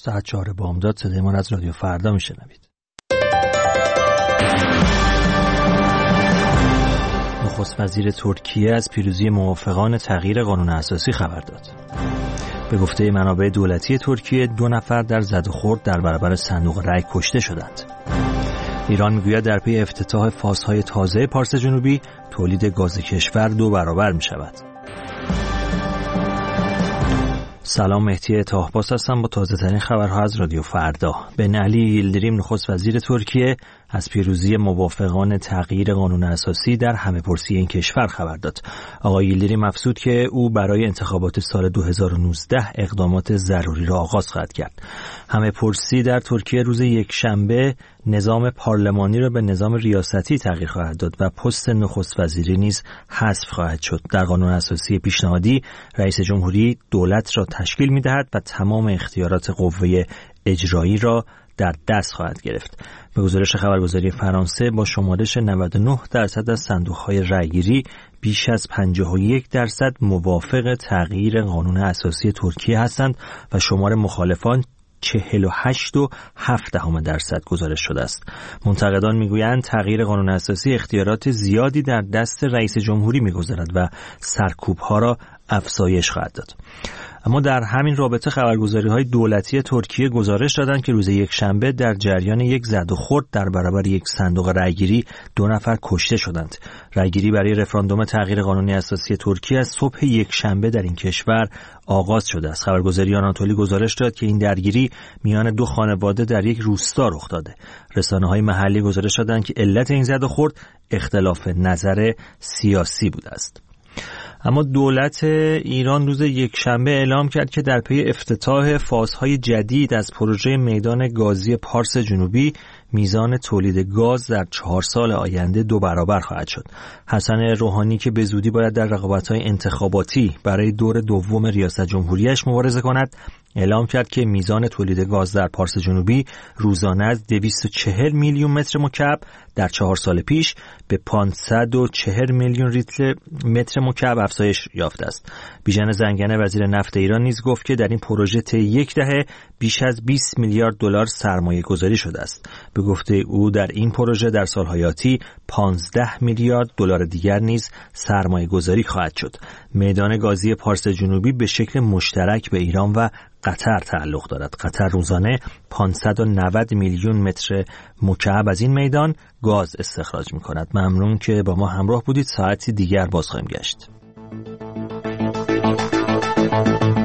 ساعت 4 بامداد صدای ما از رادیو فردا میشنوید. نخست وزیر ترکیه از پیروزی موافقان تغییر قانون اساسی خبر داد. به گفته منابع دولتی ترکیه 2 نفر در زد و خورد در برابر صندوق رای کشته شدند. ایران میگوید در پی افتتاح فازهای تازه پارس جنوبی تولید گاز کشور 2 برابر می شود. سلام، مهدی طاهباس هستم با تازه ترین خبرها از رادیو فردا. بن علی یلدریم نخست وزیر ترکیه از پیروزی موافقان تغییر قانون اساسی در همه‌پرسی این کشور خبر داد. آقای یلدریم افزود که او برای انتخابات سال 2019 اقدامات ضروری را آغاز خواهد کرد. همه‌پرسی در ترکیه روز یکشنبه نظام پارلمانی را به نظام ریاستی تغییر خواهد داد و پست نخست وزیری نیز حذف خواهد شد. در قانون اساسی پیشنهادی رئیس جمهوری دولت را تشکیل می‌دهد و تمام اختیارات قوه اجرایی را در دست خواهد گرفت. به گزارش خبرگزاری فرانسه با شمارش 99% از صندوق‌های رأیگیری بیش از 51% موافق تغییر قانون اساسی ترکیه هستند و شمار مخالفان 48.7% گزارش شده است. منتقدان میگویند تغییر قانون اساسی اختیارات زیادی در دست رئیس جمهوری میگذارد و سرکوب‌ها را افزایش خواهد داد. اما در همین رابطه خبرگزاری‌های دولتی ترکیه گزارش دادند که روز یکشنبه در جریان یک زد و خورد در برابر یک صندوق رأیگیری 2 نفر کشته شدند. رأیگیری برای رفراندوم تغییر قانون اساسی ترکیه از صبح یکشنبه در این کشور آغاز شده است. خبرگزاری آناتولی گزارش داد که این درگیری میان 2 خانواده در یک روستا رخ داده. رسانه‌های محلی گزارش دادند که علت این زد و خورد اختلاف نظر سیاسی بوده است. اما دولت ایران روز یکشنبه اعلام کرد که در پی افتتاح فازهای جدید از پروژه میدان گازی پارس جنوبی میزان تولید گاز در 4 سال آینده 2 برابر خواهد شد. حسن روحانی که به زودی باید در رقابت‌های انتخاباتی برای دور دوم ریاست جمهوریش مبارزه کند، اعلام کرد که میزان تولید گاز در پارس جنوبی روزانه از 240 میلیون متر مکعب در 4 سال پیش به 540 میلیون متر مکعب افزایش یافته است. بیژن زنگنه وزیر نفت ایران نیز گفت که در این پروژه طی یک دهه بیش از 20 میلیارد دلار سرمایه گذاری شده است. به گفته او در این پروژه در سال‌های آتی 15 میلیارد دلار دیگر نیز سرمایه گذاری خواهد شد. میدان گازی پارس جنوبی به شکل مشترک به ایران و قطر تعلق دارد. قطر روزانه 590 میلیون متر مکعب از این میدان گاز استخراج می‌کند. ممنون که با ما همراه بودید. ساعتی دیگر باز خواهیم گشت.